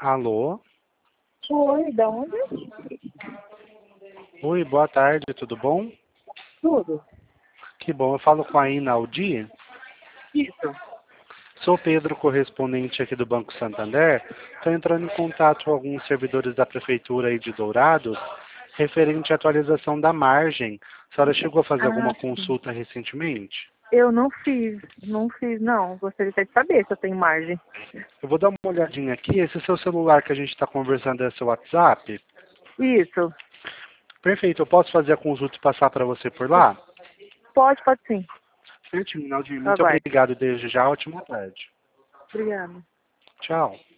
Alô? Oi, da onde? Oi, boa tarde, tudo bom? Tudo. Que bom, eu falo com a Inaldi. Isso. Sou Pedro, correspondente aqui do Banco Santander. Estou entrando em contato com alguns servidores da Prefeitura aí de Dourados, referente à atualização da margem. A senhora chegou a fazer alguma Sim. consulta recentemente? Eu não fiz, não. Gostaria até de saber se eu tenho margem. Eu vou dar uma olhadinha aqui. Esse seu celular que a gente está conversando é seu WhatsApp? Isso. Perfeito, eu posso fazer a consulta e passar para você por lá? Pode sim. Certinho, Inaldi. Eu Muito aguardo. obrigado desde já. Ótima tarde. Obrigada. Tchau.